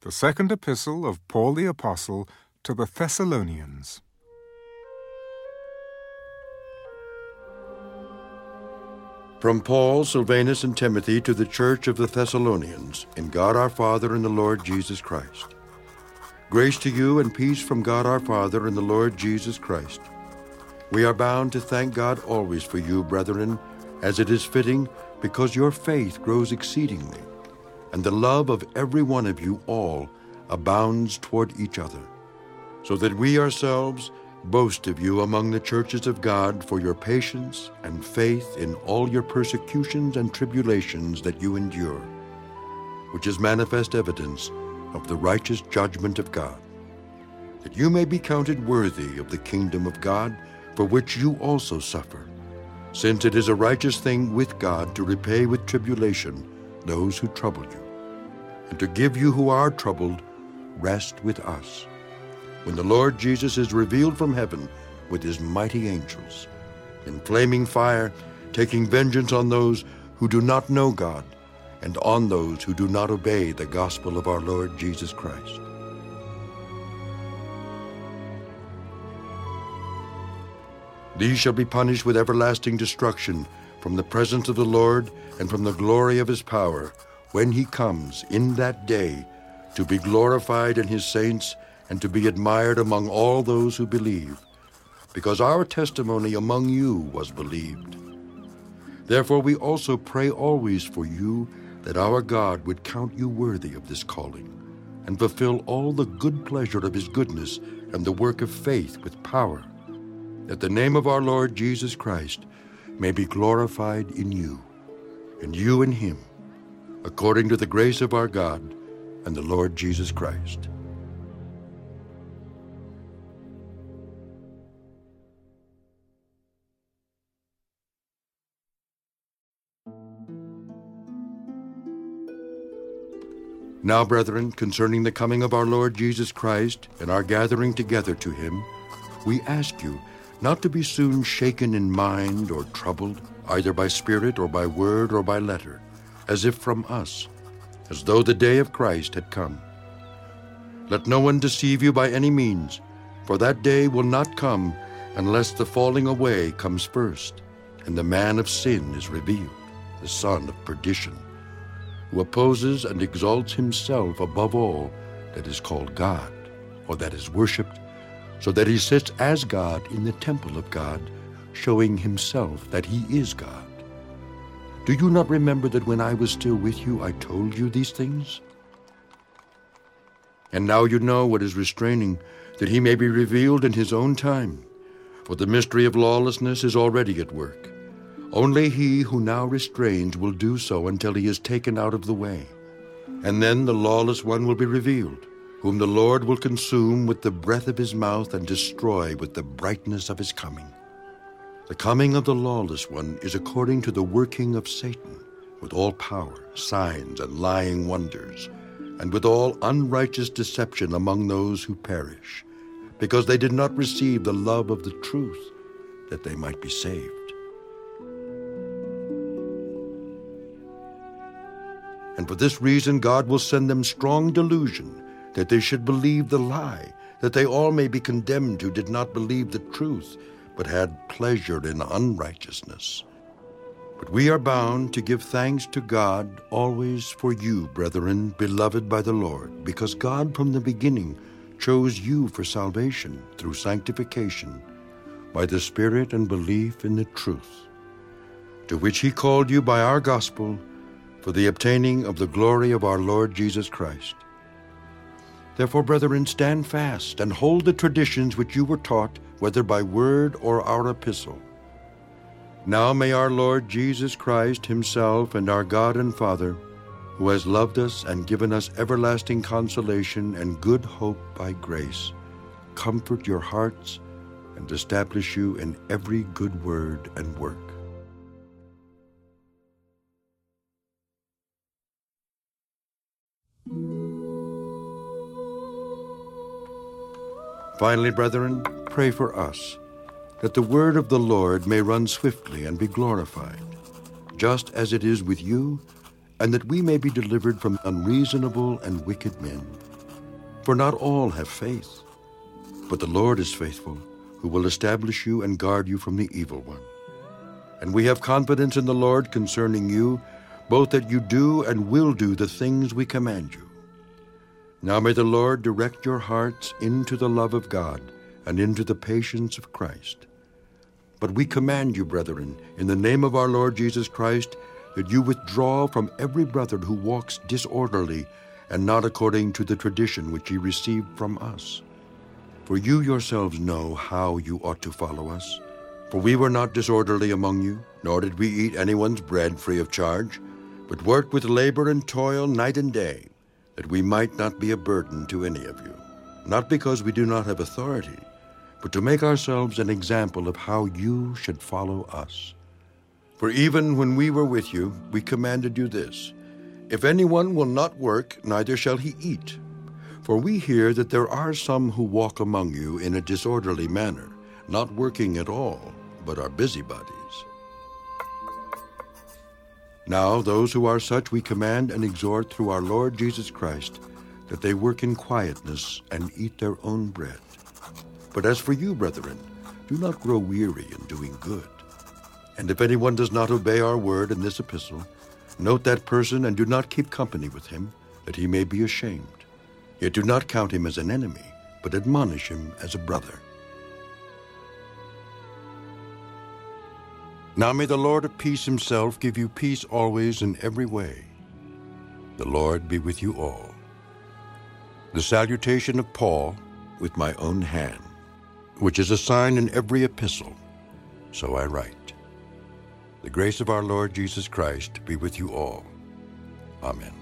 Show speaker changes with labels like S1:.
S1: The second epistle of Paul the Apostle to the Thessalonians.
S2: From Paul, Silvanus, and Timothy to the church of the Thessalonians, in God our Father and the Lord Jesus Christ. Grace to you and peace from God our Father and the Lord Jesus Christ. We are bound to thank God always for you, brethren, as it is fitting, because your faith grows exceedingly, and the love of every one of you all abounds toward each other, so that we ourselves boast of you among the churches of God for your patience and faith in all your persecutions and tribulations that you endure, which is manifest evidence of the righteous judgment of God, that you may be counted worthy of the kingdom of God, for which you also suffer, since it is a righteous thing with God to repay with tribulation those who trouble you, and to give you who are troubled rest with us, when the Lord Jesus is revealed from heaven with his mighty angels, in flaming fire, taking vengeance on those who do not know God, and on those who do not obey the gospel of our Lord Jesus Christ. These shall be punished with everlasting destruction from the presence of the Lord and from the glory of his power, when he comes in that day to be glorified in his saints and to be admired among all those who believe, because our testimony among you was believed. Therefore we also pray always for you, that our God would count you worthy of this calling, and fulfill all the good pleasure of his goodness and the work of faith with power, that the name of our Lord Jesus Christ may be glorified in you, and you in him, according to the grace of our God and the Lord Jesus Christ. Now, brethren, concerning the coming of our Lord Jesus Christ and our gathering together to him, we ask you not to be soon shaken in mind or troubled, either by spirit or by word or by letter, as if from us, as though the day of Christ had come. Let no one deceive you by any means, for that day will not come unless the falling away comes first, and the man of sin is revealed, the son of perdition, who opposes and exalts himself above all that is called God, or that is worshipped, so that he sits as God in the temple of God, showing himself that he is God. Do you not remember that when I was still with you, I told you these things? And now you know what is restraining, that he may be revealed in his own time. For the mystery of lawlessness is already at work. Only he who now restrains will do so until he is taken out of the way. And then the lawless one will be revealed, whom the Lord will consume with the breath of his mouth and destroy with the brightness of his coming. The coming of the lawless one is according to the working of Satan, with all power, signs, and lying wonders, and with all unrighteous deception among those who perish, because they did not receive the love of the truth, that they might be saved. And for this reason God will send them strong delusion, that they should believe the lie, that they all may be condemned who did not believe the truth, but had pleasure in unrighteousness. But we are bound to give thanks to God always for you, brethren, beloved by the Lord, because God from the beginning chose you for salvation through sanctification, by the Spirit and belief in the truth, to which he called you by our gospel, for the obtaining of the glory of our Lord Jesus Christ. Therefore, brethren, stand fast and hold the traditions which you were taught, whether by word or our epistle. Now may our Lord Jesus Christ himself and our God and Father, who has loved us and given us everlasting consolation and good hope by grace, comfort your hearts and establish you in every good word and work. Finally, brethren, pray for us, that the word of the Lord may run swiftly and be glorified, just as it is with you, and that we may be delivered from unreasonable and wicked men, For not all have faith. But the Lord is faithful, who will establish you and guard you from the evil one. And we have confidence in the Lord concerning you, both that you do and will do the things we command you. Now may the Lord direct your hearts into the love of God and into the patience of Christ. But we command you, brethren, in the name of our Lord Jesus Christ, that you withdraw from every brother who walks disorderly and not according to the tradition which ye received from us. For you yourselves know how you ought to follow us. For we were not disorderly among you, nor did we eat anyone's bread free of charge, but worked with labor and toil night and day, that we might not be a burden to any of you, not because we do not have authority, but to make ourselves an example of how you should follow us. For even when we were with you, we commanded you this: if anyone will not work, neither shall he eat. For we hear that there are some who walk among you in a disorderly manner, not working at all, but are busybodies. Now those who are such we command and exhort through our Lord Jesus Christ, that they work in quietness and eat their own bread. But as for you, brethren, do not grow weary in doing good. And if anyone does not obey our word in this epistle, note that person and do not keep company with him, that he may be ashamed. Yet do not count him as an enemy, but admonish him as a brother. Now may the Lord of peace himself give you peace always in every way. The Lord be with you all. The salutation of Paul with my own hand, which is a sign in every epistle, so I write. The grace of our Lord Jesus Christ be with you all. Amen.